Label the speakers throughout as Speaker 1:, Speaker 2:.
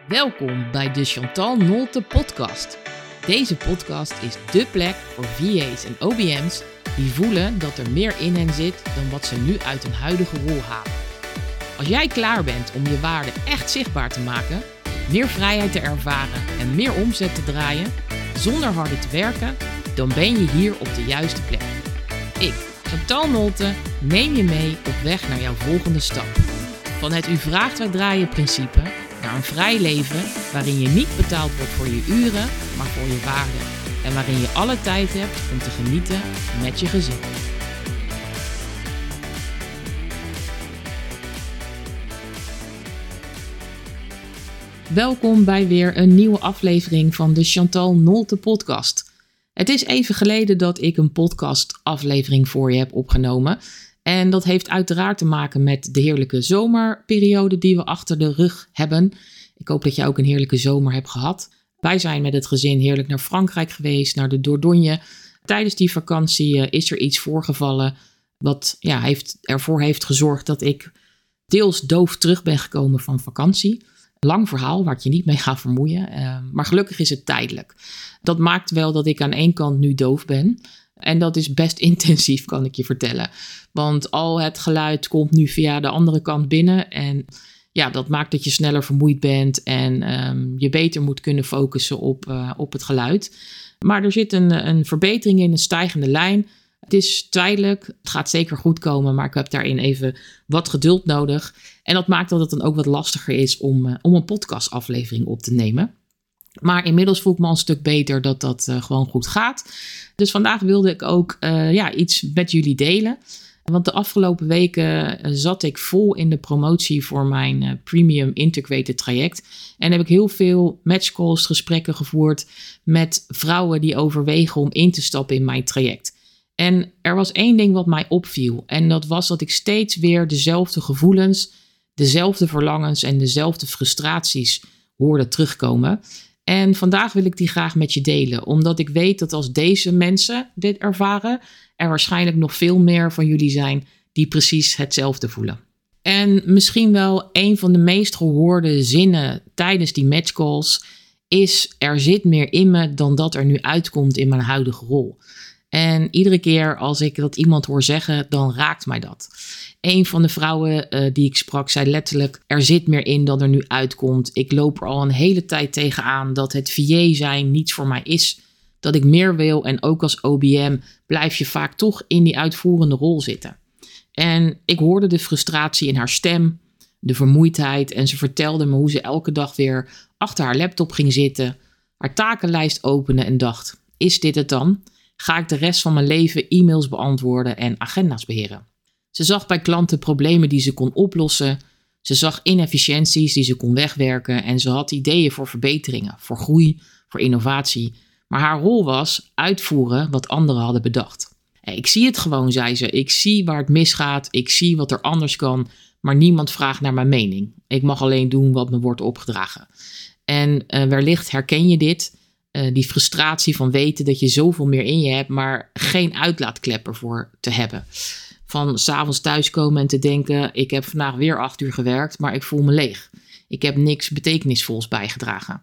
Speaker 1: Welkom bij de Chantal Nolte podcast. Deze podcast is dé plek voor VA's en OBM's die voelen dat er meer in hen zit dan wat ze nu uit hun huidige rol halen. Als jij klaar bent om je waarde echt zichtbaar te maken, meer vrijheid te ervaren en meer omzet te draaien, zonder harder te werken, dan ben je hier op de juiste plek. Ik, Chantal Nolte, neem je mee op weg naar jouw volgende stap. Van het u vraagt wij draaien principe naar een vrij leven waarin je niet betaald wordt voor je uren, maar voor je waarde. En waarin je alle tijd hebt om te genieten met je gezin. Welkom bij weer een nieuwe aflevering van de Chantal Nolte podcast. Het is even geleden dat ik een podcast aflevering voor je heb opgenomen. En dat heeft uiteraard te maken met de heerlijke zomerperiode die we achter de rug hebben. Ik hoop dat je ook een heerlijke zomer hebt gehad. Wij zijn met het gezin heerlijk naar Frankrijk geweest, naar de Dordogne. Tijdens die vakantie is er iets voorgevallen wat ervoor heeft gezorgd dat ik deels doof terug ben gekomen van vakantie. Lang verhaal waar ik je niet mee ga vermoeien, maar gelukkig is het tijdelijk. Dat maakt wel dat ik aan één kant nu doof ben. En dat is best intensief, kan ik je vertellen. Want al het geluid komt nu via de andere kant binnen. En ja, dat maakt dat je sneller vermoeid bent en je beter moet kunnen focussen op het geluid. Maar er zit een verbetering in, een stijgende lijn. Het is tijdelijk, het gaat zeker goed komen, maar ik heb daarin even wat geduld nodig. En dat maakt dat het dan ook wat lastiger is om een podcastaflevering op te nemen. Maar inmiddels voel ik me al een stuk beter dat gewoon goed gaat. Dus vandaag wilde ik ook iets met jullie delen. Want de afgelopen weken zat ik vol in de promotie voor mijn Premium Integrated traject. En heb ik heel veel matchcalls, gesprekken gevoerd met vrouwen die overwegen om in te stappen in mijn traject. En er was één ding wat mij opviel. En dat was dat ik steeds weer dezelfde gevoelens, dezelfde verlangens en dezelfde frustraties hoorde terugkomen. En vandaag wil ik die graag met je delen. Omdat ik weet dat als deze mensen dit ervaren, er waarschijnlijk nog veel meer van jullie zijn die precies hetzelfde voelen. En misschien wel een van de meest gehoorde zinnen tijdens die matchcalls is: er zit meer in me dan dat er nu uitkomt in mijn huidige rol. En iedere keer als ik dat iemand hoor zeggen, dan raakt mij dat. Een van de vrouwen die ik sprak zei letterlijk: er zit meer in dan er nu uitkomt. Ik loop er al een hele tijd tegenaan dat het VA zijn niets voor mij is. Dat ik meer wil en ook als OBM blijf je vaak toch in die uitvoerende rol zitten. En ik hoorde de frustratie in haar stem, de vermoeidheid. En ze vertelde me hoe ze elke dag weer achter haar laptop ging zitten, haar takenlijst opende en dacht: is dit het dan? Ga ik de rest van mijn leven e-mails beantwoorden en agenda's beheren? Ze zag bij klanten problemen die ze kon oplossen. Ze zag inefficiënties die ze kon wegwerken. En ze had ideeën voor verbeteringen, voor groei, voor innovatie. Maar haar rol was uitvoeren wat anderen hadden bedacht. Ik zie het gewoon, zei ze. Ik zie waar het misgaat. Ik zie wat er anders kan. Maar niemand vraagt naar mijn mening. Ik mag alleen doen wat me wordt opgedragen. En wellicht herken je dit. Die frustratie van weten dat je zoveel meer in je hebt, maar geen uitlaatklep ervoor te hebben. Van 's avonds thuiskomen en te denken: ik heb vandaag weer 8 uur gewerkt, maar ik voel me leeg. Ik heb niks betekenisvols bijgedragen.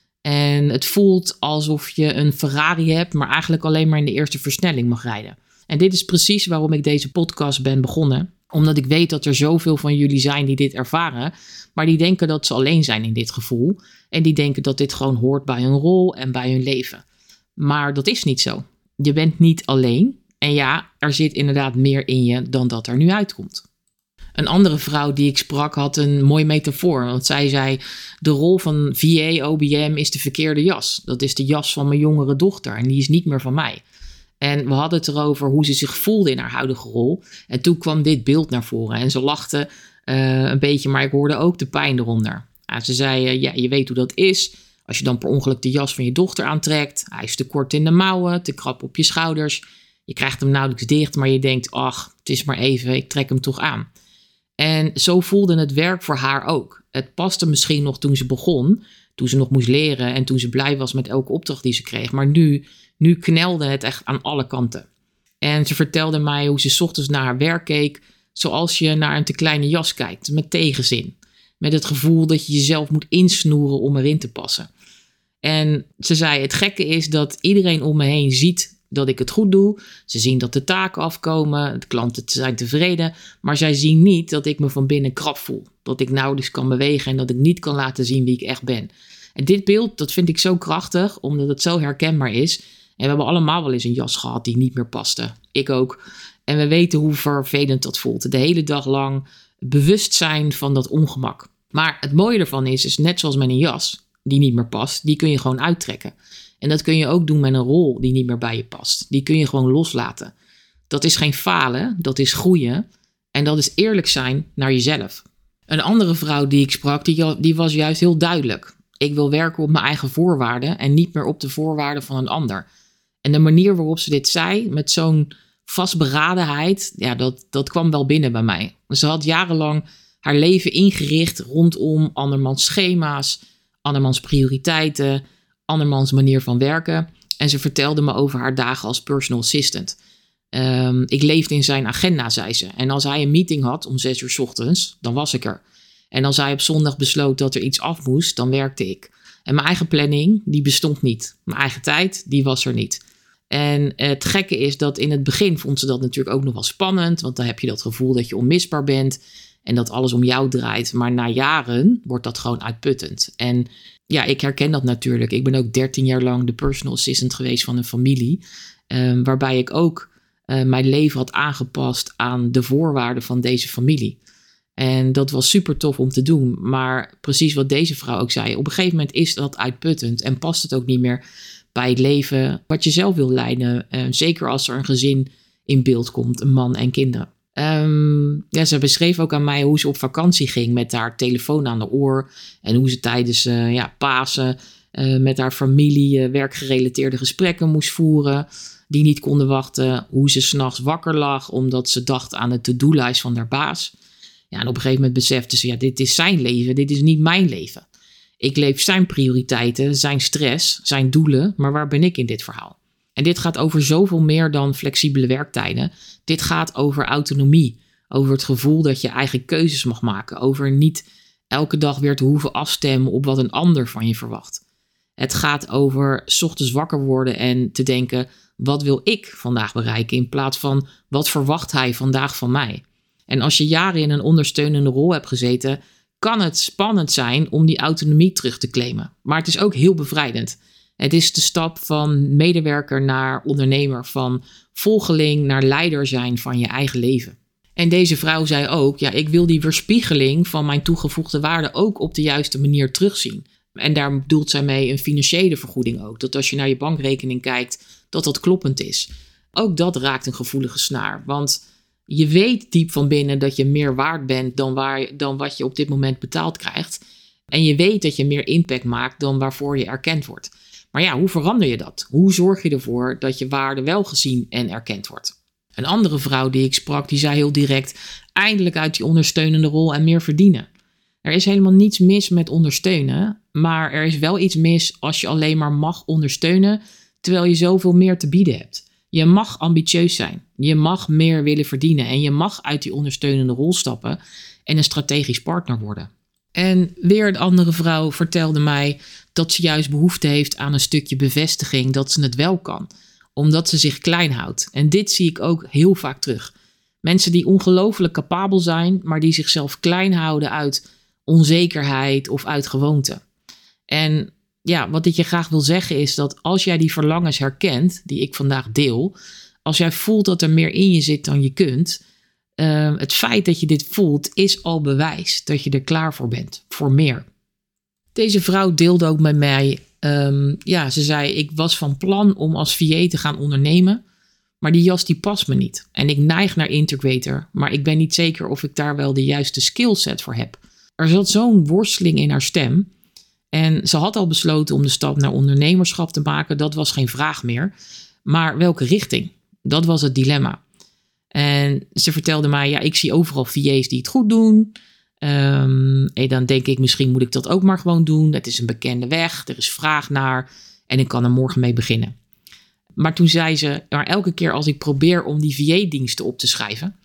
Speaker 1: En het voelt alsof je een Ferrari hebt, maar eigenlijk alleen maar in de eerste versnelling mag rijden. En dit is precies waarom ik deze podcast ben begonnen. Omdat ik weet dat er zoveel van jullie zijn die dit ervaren, maar die denken dat ze alleen zijn in dit gevoel. En die denken dat dit gewoon hoort bij hun rol en bij hun leven. Maar dat is niet zo. Je bent niet alleen. En ja, er zit inderdaad meer in je dan dat er nu uitkomt. Een andere vrouw die ik sprak had een mooi metafoor. Want zij zei: de rol van VA, OBM is de verkeerde jas. Dat is de jas van mijn jongere dochter en die is niet meer van mij. En we hadden het erover hoe ze zich voelde in haar huidige rol. En toen kwam dit beeld naar voren. En ze lachte een beetje, maar ik hoorde ook de pijn eronder. Ze zei: je weet hoe dat is. Als je dan per ongeluk de jas van je dochter aantrekt. Hij is te kort in de mouwen, te krap op je schouders. Je krijgt hem nauwelijks dicht, maar je denkt: ach, het is maar even, ik trek hem toch aan. En zo voelde het werk voor haar ook. Het paste misschien nog toen ze begon, toen ze nog moest leren en toen ze blij was met elke opdracht die ze kreeg. Maar nu knelde het echt aan alle kanten. En ze vertelde mij hoe ze 's ochtends naar haar werk keek, zoals je naar een te kleine jas kijkt, met tegenzin. met het gevoel dat je jezelf moet insnoeren om erin te passen. En ze zei, het gekke is dat iedereen om me heen ziet dat ik het goed doe. Ze zien dat de taken afkomen, de klanten zijn tevreden. Maar zij zien niet dat ik me van binnen krap voel. Dat ik nauwelijks kan bewegen en dat ik niet kan laten zien wie ik echt ben. En dit beeld, dat vind ik zo krachtig, omdat het zo herkenbaar is. En we hebben allemaal wel eens een jas gehad die niet meer paste. Ik ook. En we weten hoe vervelend dat voelt. De hele dag lang bewust zijn van dat ongemak. Maar het mooie ervan is net zoals met een jas die niet meer past, die kun je gewoon uittrekken. En dat kun je ook doen met een rol die niet meer bij je past. Die kun je gewoon loslaten. Dat is geen falen, dat is groeien. En dat is eerlijk zijn naar jezelf. Een andere vrouw die ik sprak, die was juist heel duidelijk. Ik wil werken op mijn eigen voorwaarden en niet meer op de voorwaarden van een ander. En de manier waarop ze dit zei, met zo'n vastberadenheid, ja, dat kwam wel binnen bij mij. Ze had jarenlang haar leven ingericht rondom andermans schema's, andermans prioriteiten, andermans manier van werken. En ze vertelde me over haar dagen als personal assistant. Ik leefde in zijn agenda, zei ze. En als hij een meeting had om 6 uur 's ochtends, dan was ik er. En als hij op zondag besloot dat er iets af moest, dan werkte ik. En mijn eigen planning, die bestond niet. Mijn eigen tijd, die was er niet. En het gekke is dat in het begin vond ze dat natuurlijk ook nog wel spannend. Want dan heb je dat gevoel dat je onmisbaar bent. En dat alles om jou draait. Maar na jaren wordt dat gewoon uitputtend. En ja, ik herken dat natuurlijk. Ik ben ook 13 jaar lang de personal assistant geweest van een familie. Waarbij ik ook mijn leven had aangepast aan de voorwaarden van deze familie. En dat was super tof om te doen. Maar precies wat deze vrouw ook zei. Op een gegeven moment is dat uitputtend. En past het ook niet meer bij het leven wat je zelf wil leiden. Zeker als er een gezin in beeld komt. Een man en kinderen. Ze beschreef ook aan mij hoe ze op vakantie ging met haar telefoon aan de oor. En hoe ze tijdens Pasen met haar familie werkgerelateerde gesprekken moest voeren. Die niet konden wachten. Hoe ze 's nachts wakker lag omdat ze dacht aan de to-do-lijst van haar baas. Ja, en op een gegeven moment besefte ze, dit is zijn leven, dit is niet mijn leven. Ik leef zijn prioriteiten, zijn stress, zijn doelen, maar waar ben ik in dit verhaal? En dit gaat over zoveel meer dan flexibele werktijden. Dit gaat over autonomie, over het gevoel dat je eigen keuzes mag maken, over niet elke dag weer te hoeven afstemmen op wat een ander van je verwacht. Het gaat over 's ochtends wakker worden en te denken, wat wil ik vandaag bereiken in plaats van, wat verwacht hij vandaag van mij? En als je jaren in een ondersteunende rol hebt gezeten, kan het spannend zijn om die autonomie terug te claimen. Maar het is ook heel bevrijdend. Het is de stap van medewerker naar ondernemer, van volgeling naar leider zijn van je eigen leven. En deze vrouw zei ook, ik wil die weerspiegeling van mijn toegevoegde waarde ook op de juiste manier terugzien. En daar bedoelt zij mee een financiële vergoeding ook. Dat als je naar je bankrekening kijkt, dat kloppend is. Ook dat raakt een gevoelige snaar, want je weet diep van binnen dat je meer waard bent dan wat je op dit moment betaald krijgt. En je weet dat je meer impact maakt dan waarvoor je erkend wordt. Maar hoe verander je dat? Hoe zorg je ervoor dat je waarde wel gezien en erkend wordt? Een andere vrouw die ik sprak, die zei heel direct, eindelijk uit die ondersteunende rol en meer verdienen. Er is helemaal niets mis met ondersteunen, maar er is wel iets mis als je alleen maar mag ondersteunen, terwijl je zoveel meer te bieden hebt. Je mag ambitieus zijn. Je mag meer willen verdienen. En je mag uit die ondersteunende rol stappen en een strategisch partner worden. En weer een andere vrouw vertelde mij dat ze juist behoefte heeft aan een stukje bevestiging dat ze het wel kan. Omdat ze zich klein houdt. En dit zie ik ook heel vaak terug. Mensen die ongelooflijk capabel zijn, maar die zichzelf klein houden uit onzekerheid of uit gewoonte. En wat ik je graag wil zeggen is dat als jij die verlangens herkent, die ik vandaag deel, als jij voelt dat er meer in je zit dan je kunt, het feit dat je dit voelt is al bewijs dat je er klaar voor bent, voor meer. Deze vrouw deelde ook met mij, ze zei, ik was van plan om als VA te gaan ondernemen, maar die jas die past me niet. En ik neig naar integrator, maar ik ben niet zeker of ik daar wel de juiste skillset voor heb. Er zat zo'n worsteling in haar stem. En ze had al besloten om de stap naar ondernemerschap te maken. Dat was geen vraag meer. Maar welke richting? Dat was het dilemma. En ze vertelde mij, ik zie overal VA's die het goed doen. En dan denk ik, misschien moet ik dat ook maar gewoon doen. Het is een bekende weg, er is vraag naar en ik kan er morgen mee beginnen. Maar toen zei ze, maar elke keer als ik probeer om die VA-diensten op te schrijven,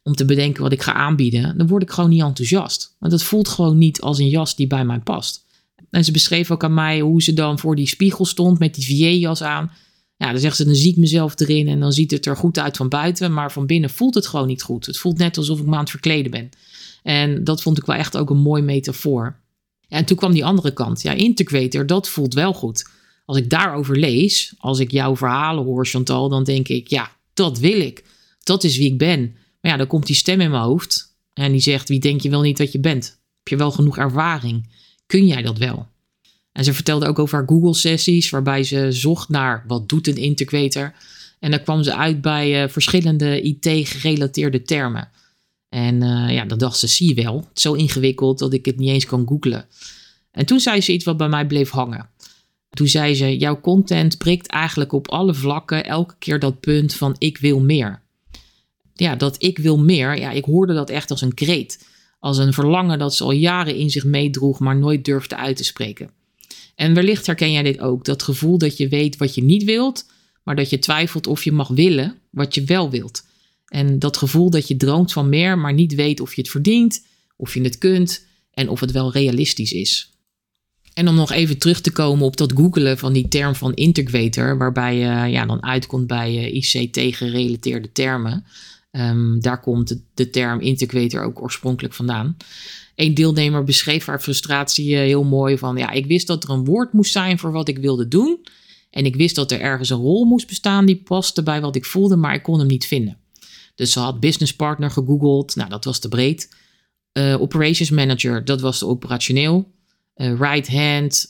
Speaker 1: om te bedenken wat ik ga aanbieden, dan word ik gewoon niet enthousiast. Want het voelt gewoon niet als een jas die bij mij past. En ze beschreef ook aan mij hoe ze dan voor die spiegel stond met die VA-jas aan. Ja, dan zegt ze, dan zie ik mezelf erin en dan ziet het er goed uit van buiten, maar van binnen voelt het gewoon niet goed. Het voelt net alsof ik me aan het verkleden ben. En dat vond ik wel echt ook een mooi metafoor. Ja, en toen kwam die andere kant. Ja, integrator, dat voelt wel goed. Als ik daarover lees, als ik jouw verhalen hoor, Chantal, dan denk ik, ja, dat wil ik. Dat is wie ik ben. Maar ja, dan komt die stem in mijn hoofd en die zegt, wie denk je wel niet dat je bent? Heb je wel genoeg ervaring? Kun jij dat wel? En ze vertelde ook over haar Google-sessies, waarbij ze zocht naar wat doet een integrator. En daar kwam ze uit bij verschillende IT-gerelateerde termen. En dan dacht ze, zie je wel, het is zo ingewikkeld dat ik het niet eens kan googlen. En toen zei ze iets wat bij mij bleef hangen. Toen zei ze, jouw content prikt eigenlijk op alle vlakken elke keer dat punt van ik wil meer. Ja, dat ik wil meer, ja, ik hoorde dat echt als een kreet. Als een verlangen dat ze al jaren in zich meedroeg, maar nooit durfde uit te spreken. En wellicht herken jij dit ook, dat gevoel dat je weet wat je niet wilt, maar dat je twijfelt of je mag willen wat je wel wilt. En dat gevoel dat je droomt van meer, maar niet weet of je het verdient, of je het kunt en of het wel realistisch is. En om nog even terug te komen op dat googelen van die term van integrator, waarbij je dan uitkomt bij ICT-gerelateerde termen. Daar komt de term integrator ook oorspronkelijk vandaan. Een deelnemer beschreef haar frustratie heel mooi van, ja, ik wist dat er een woord moest zijn voor wat ik wilde doen. En ik wist dat er ergens een rol moest bestaan die paste bij wat ik voelde, maar ik kon hem niet vinden. Dus ze had business partner gegoogeld, nou dat was te breed. Operations manager, dat was te operationeel. Right hand,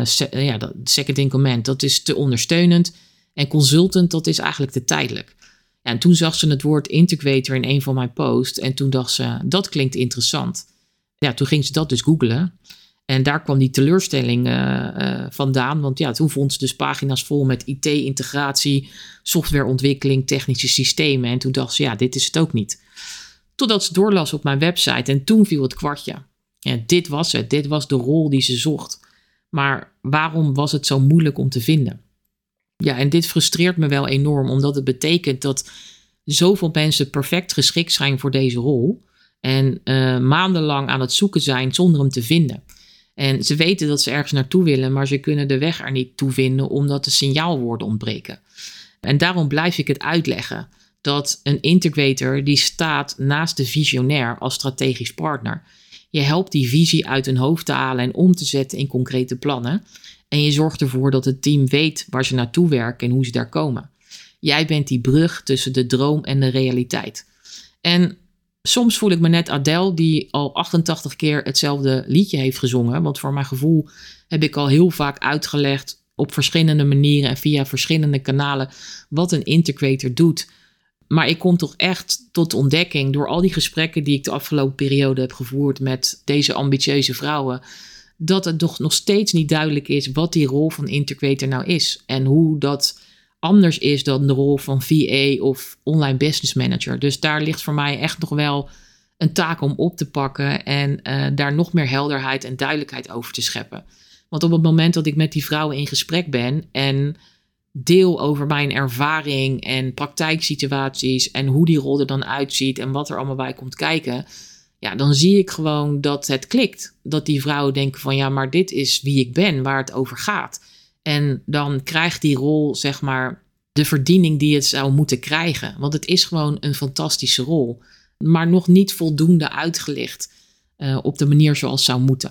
Speaker 1: second in command, dat is te ondersteunend. En consultant, dat is eigenlijk te tijdelijk. Ja, en toen zag ze het woord integrator in een van mijn posts. En toen dacht ze, dat klinkt interessant. Ja, toen ging ze dat dus googlen. En daar kwam die teleurstelling vandaan. Want ja, toen vond ze dus pagina's vol met IT-integratie, softwareontwikkeling, technische systemen. En toen dacht ze, ja, dit is het ook niet. Totdat ze doorlas op mijn website en toen viel het kwartje. Ja, dit was het. Dit was de rol die ze zocht. Maar waarom was het zo moeilijk om te vinden? Ja, en dit frustreert me wel enorm, omdat het betekent dat zoveel mensen perfect geschikt zijn voor deze rol en maandenlang aan het zoeken zijn zonder hem te vinden. En ze weten dat ze ergens naartoe willen, maar ze kunnen de weg er niet toe vinden omdat de signaalwoorden ontbreken. En daarom blijf ik het uitleggen dat een integrator die staat naast de visionair als strategisch partner. Je helpt die visie uit hun hoofd te halen en om te zetten in concrete plannen. En je zorgt ervoor dat het team weet waar ze naartoe werken en hoe ze daar komen. Jij bent die brug tussen de droom en de realiteit. En soms voel ik me net Adele, die al 88 keer hetzelfde liedje heeft gezongen. Want voor mijn gevoel heb ik al heel vaak uitgelegd op verschillende manieren en via verschillende kanalen wat een integrator doet. Maar ik kom toch echt tot ontdekking door al die gesprekken die ik de afgelopen periode heb gevoerd met deze ambitieuze vrouwen, dat het toch nog steeds niet duidelijk is wat die rol van integrator nou is. En hoe dat anders is dan de rol van VA of online business manager. Dus daar ligt voor mij echt nog wel een taak om op te pakken en daar nog meer helderheid en duidelijkheid over te scheppen. Want op het moment dat ik met die vrouwen in gesprek ben en deel over mijn ervaring en praktijksituaties en hoe die rol er dan uitziet en wat er allemaal bij komt kijken, ja, dan zie ik gewoon dat het klikt. Dat die vrouwen denken van ja, maar dit is wie ik ben, waar het over gaat. En dan krijgt die rol, zeg maar, de verdiening die het zou moeten krijgen. Want het is gewoon een fantastische rol, maar nog niet voldoende uitgelicht op de manier zoals het zou moeten.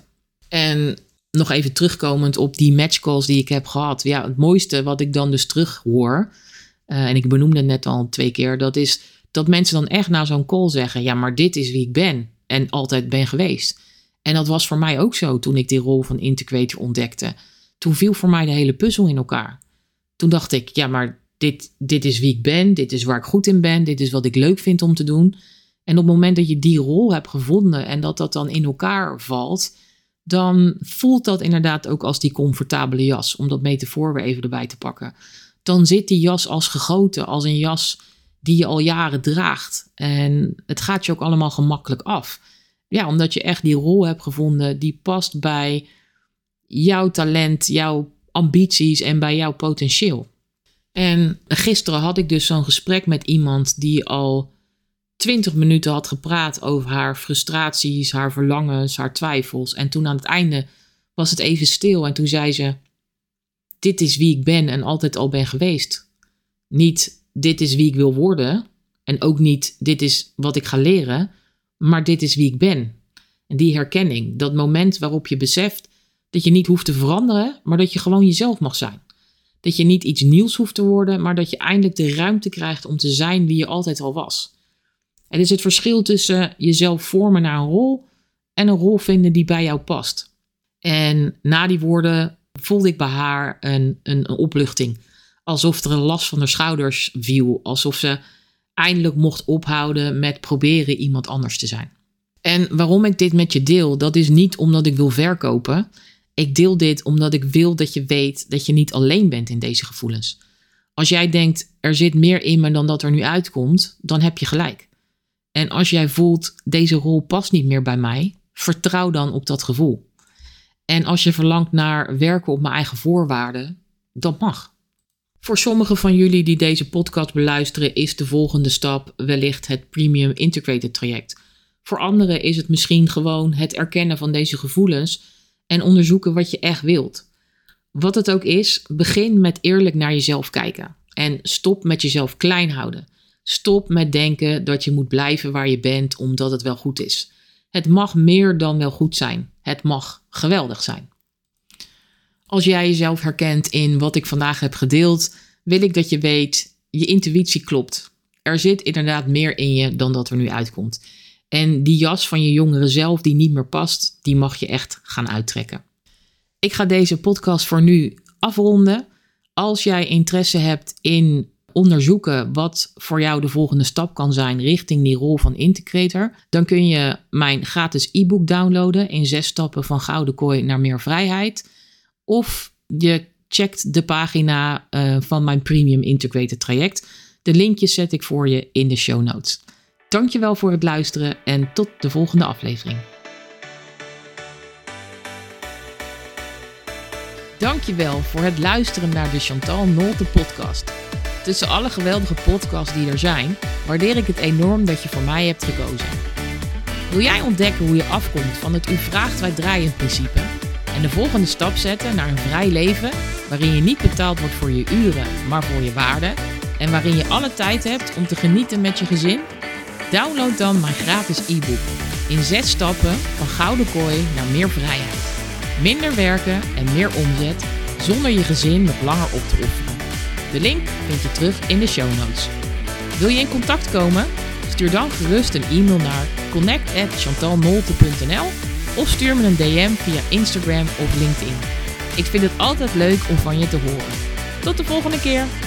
Speaker 1: En nog even terugkomend op die matchcalls die ik heb gehad. Ja, het mooiste wat ik dan dus terug hoor, en ik benoemde het net al 2 keer, dat is dat mensen dan echt na zo'n call zeggen, ja, maar dit is wie ik ben en altijd ben geweest. En dat was voor mij ook zo toen ik die rol van integrator ontdekte. Toen viel voor mij de hele puzzel in elkaar. Toen dacht ik, ja, maar dit is wie ik ben, dit is waar ik goed in ben, dit is wat ik leuk vind om te doen. En op het moment dat je die rol hebt gevonden en dat dan in elkaar valt, dan voelt dat inderdaad ook als die comfortabele jas, om dat metafoor weer even erbij te pakken. Dan zit die jas als gegoten, als een jas die je al jaren draagt. En het gaat je ook allemaal gemakkelijk af. Ja, omdat je echt die rol hebt gevonden die past bij jouw talent, jouw ambities en bij jouw potentieel. En gisteren had ik dus zo'n gesprek met iemand die al 20 minuten had gepraat over haar frustraties, haar verlangens, haar twijfels. En toen aan het einde was het even stil en toen zei ze: dit is wie ik ben en altijd al ben geweest. Niet dit is wie ik wil worden en ook niet dit is wat ik ga leren, maar dit is wie ik ben. En die herkenning, dat moment waarop je beseft dat je niet hoeft te veranderen, maar dat je gewoon jezelf mag zijn. Dat je niet iets nieuws hoeft te worden, maar dat je eindelijk de ruimte krijgt om te zijn wie je altijd al was. Het is het verschil tussen jezelf vormen naar een rol en een rol vinden die bij jou past. En na die woorden voelde ik bij haar een opluchting. Alsof er een last van haar schouders viel. Alsof ze eindelijk mocht ophouden met proberen iemand anders te zijn. En waarom ik dit met je deel, dat is niet omdat ik wil verkopen. Ik deel dit omdat ik wil dat je weet dat je niet alleen bent in deze gevoelens. Als jij denkt, er zit meer in me dan dat er nu uitkomt, dan heb je gelijk. En als jij voelt, deze rol past niet meer bij mij, vertrouw dan op dat gevoel. En als je verlangt naar werken op mijn eigen voorwaarden, dat mag. Voor sommigen van jullie die deze podcast beluisteren, is de volgende stap wellicht het Premium Integrated traject. Voor anderen is het misschien gewoon het erkennen van deze gevoelens en onderzoeken wat je echt wilt. Wat het ook is, begin met eerlijk naar jezelf kijken. En stop met jezelf klein houden. Stop met denken dat je moet blijven waar je bent omdat het wel goed is. Het mag meer dan wel goed zijn. Het mag geweldig zijn. Als jij jezelf herkent in wat ik vandaag heb gedeeld, wil ik dat je weet, je intuïtie klopt. Er zit inderdaad meer in je dan dat er nu uitkomt. En die jas van je jongere zelf die niet meer past, die mag je echt gaan uittrekken. Ik ga deze podcast voor nu afronden. Als jij interesse hebt in onderzoeken wat voor jou de volgende stap kan zijn richting die rol van integrator, dan kun je mijn gratis e-book downloaden in 6 stappen van gouden kooi naar meer vrijheid. Of je checkt de pagina van mijn Premium Integrator traject. De linkjes zet ik voor je in de show notes. Dankjewel voor het luisteren en tot de volgende aflevering. Dankjewel voor het luisteren naar de Chantal Nolte podcast. Tussen alle geweldige podcasts die er zijn, waardeer ik het enorm dat je voor mij hebt gekozen. Wil jij ontdekken hoe je afkomt van het u vraagt wij draaien principe en de volgende stap zetten naar een vrij leven waarin je niet betaald wordt voor je uren, maar voor je waarde en waarin je alle tijd hebt om te genieten met je gezin? Download dan mijn gratis e-book in 6 stappen van gouden kooi naar meer vrijheid. Minder werken en meer omzet zonder je gezin nog langer op te offeren. De link vind je terug in de show notes. Wil je in contact komen? Stuur dan gerust een e-mail naar connect@chantalnolte.nl of stuur me een DM via Instagram of LinkedIn. Ik vind het altijd leuk om van je te horen. Tot de volgende keer!